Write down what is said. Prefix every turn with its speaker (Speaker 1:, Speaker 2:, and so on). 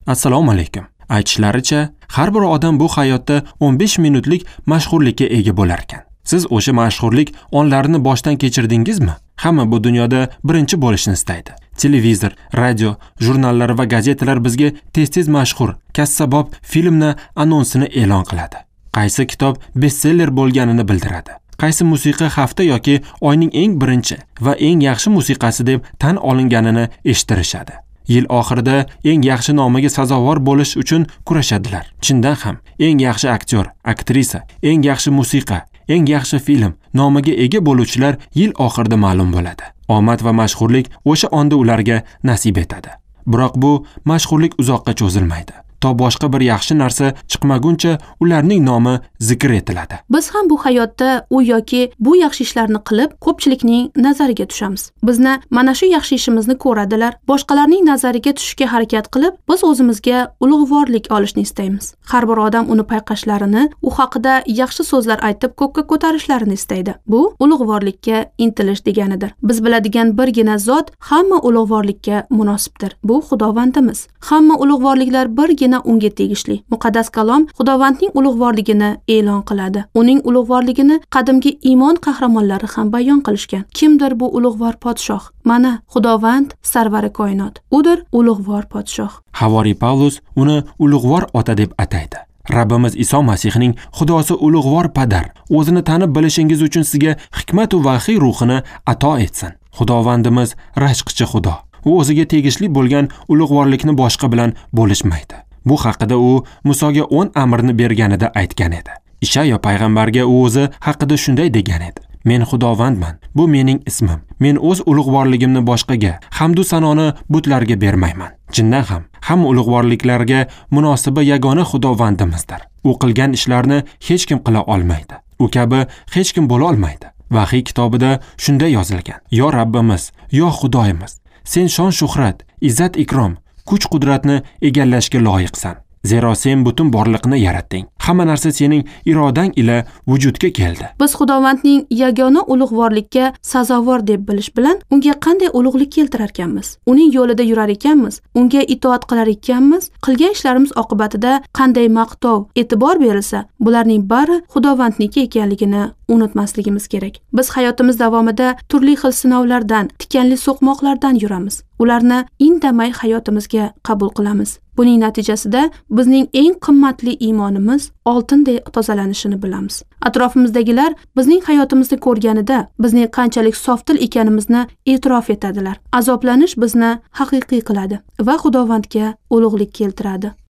Speaker 1: Assalomu alaykum. Aytishlaricha, har bir odam bu hayotda 15 minutlik mashhurlikka ega bo'lar ekan. Siz o'sha mashhurlik onlarini boshdan kechirdingizmi? Hamma bu dunyoda birinchi bo'lishni istaydi. Televizor, radio, jurnallar va gazetalar bizga tez-tez mashhur, kassabob filmni anonsini e'lon qiladi. Qaysi kitob bestseller bo'lganini bildiradi. Qaysi musiqa hafta yoki oyning eng birinchi va eng yaxshi musiqasi deb tan olinganini eshittirishadi. Yil oxirida eng yaxshi nomiga sazovor bo'lish uchun kurashadilar. Chindan ham eng yaxshi aktyor, aktrisa, eng yaxshi musiqa, eng yaxshi film nomiga ega bo'luvchilar yil oxirida ma'lum bo'ladi. Omad va mashhurlik o'sha onda ularga nasib etadi. Biroq bu mashhurlik uzoqqa cho'zilmaydi. To boshqa bir yaxshi narsa chiqmaguncha ularning nomi zikr etiladi.
Speaker 2: Biz ham bu hayotda u yoki bu yaxshi ishlarni qilib, ko'pchilikning nazariga tushamiz. Bizni mana shu yaxshi ishimizni ko'radilar, boshqalarning nazariga tushishga harakat qilib, biz o'zimizga ulug'vorlik olishni istaymiz. Har bir odam uni payqashlarini, u haqida yaxshi so'zlar aytib ko'kka ko'tarishlarini istaydi. Bu ulug'vorlikka intilish deganidir. Biz biladigan birgina zot hamma ulug'vorlikka munosibdir. Bu Xudovandimiz. Hamma ulug'vorliklar birgina unga tegishli. Muqaddas kalom Xudovandning ulug'vorligini e'lon qiladi. Uning ulug'vorligini qadimgi iymon qahramonlari ham bayon qilishgan. Kimdir bu ulug'vor podshoh? Mana Xudovand sarvari koinot. Udir ulug'vor podshoh.
Speaker 1: Havoriy Pavlus uni ulug'vor ota deb ataydi. Rabbimiz Iso Masihning Xudosi ulug'vor padar, o'zini tanib bilishingiz uchun sizga hikmat va vahiy ruhini ato etsin. Xudovandimiz rashqchi Xudo. U o'ziga tegishli bo'lgan ulug'vorlikni boshqa bilan bo'lishmaydi. Bu haqida u Musoga 10 amrni berganida aytgan edi. Ishaya payg'ambarga u o'zi haqida shunday degan edi. Men Xudovandman. Bu mening ismim. Men o'z ulug'vorligimni boshqaga, hamdu sanoni butlarga bermayman. Chindan ham hamma ulug'vorliklarga munosibi yagona Xudovandimizdir. U qilgan ishlarni hech kim qila olmaydi. U kabi hech kim bo'la olmaydi. Vahiy kitobida shunday yozilgan: Yo Rabbimiz, yo Xudoyimiz, sen shon shuhrat, izzat ikrom, kuch qudratni egallashga loyiqsan. Zero sen butun borliqni yaratding. Hamma narsa sening irodang ila vujudga keldi.
Speaker 2: Biz Xudovandning yagona ulug'vorlikka sazovor deb bilish bilan unga qanday ulug'lik keltirar ekanmiz? Uning yo'lida yurar ekanmiz? Unga itoat qilar ekanmiz? Qilgan ishlarimiz oqibatida qanday maqtov, e'tibor berilsa, bularning bari Xudovandniki ekanligini unutmasligimiz kerak. Biz hayotimiz davomida turli xil sinovlardan, tikanli so'qmoqlardan yuramiz. Ularni indamay hayotimizga qabul qilamiz. Buning natijasida bizning eng qimmatli iymonimiz oltinday tozalanishini bilamiz. Atrofimizdagilar bizning hayotimizni ko'rganida bizning qanchalik sofdil ekanimizni e'tirof etadilar. Azoblanish bizni haqiqiy qiladi va Xudovandga ulug'lik keltiradi.